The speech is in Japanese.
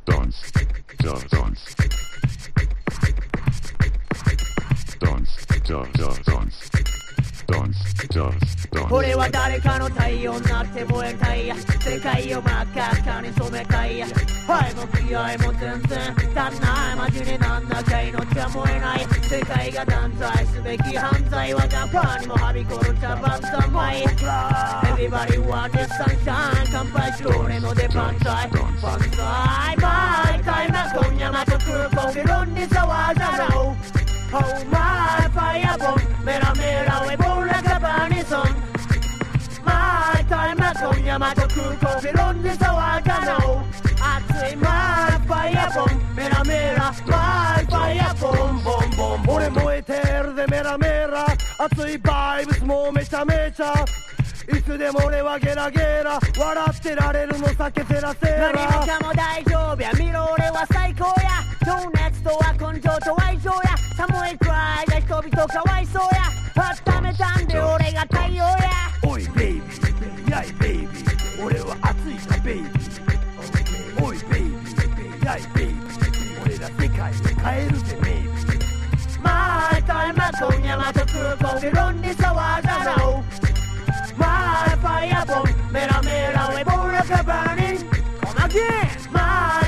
俺は誰かの太陽になって燃えたいや世界を真っ赤っかに染めたいや愛も気合も全然足んないマジになんなきゃ命は燃えない世界が断罪すべき犯罪はジャパンにもはびこる茶番三昧 Everybody want this sunshine 乾杯しろ俺の出番だい万歳毎回な今夜また空港議論に騒がろうOh my fire bomb メラメラウェボラカバニソンMy time な今夜また空港議論に騒がろう熱い My fire bomb メラメラ My fire bomb ボンボンボン俺燃えてるぜメラメラ熱いバイブスもうめちゃめちゃいつでも俺はゲラゲラ笑ってられるの酒セラセラ何もかも大丈夫や見ろ俺は最高や情熱とは根性と愛情や寒いくらいが人々かわいそうや温めたんで俺が太陽やおいベイビーやいベイビー俺は熱いさベイビーおいベイビーやいベイビー俺ら世界を変えるぜベイビーマイタイム今夜また空港議論に騒がろう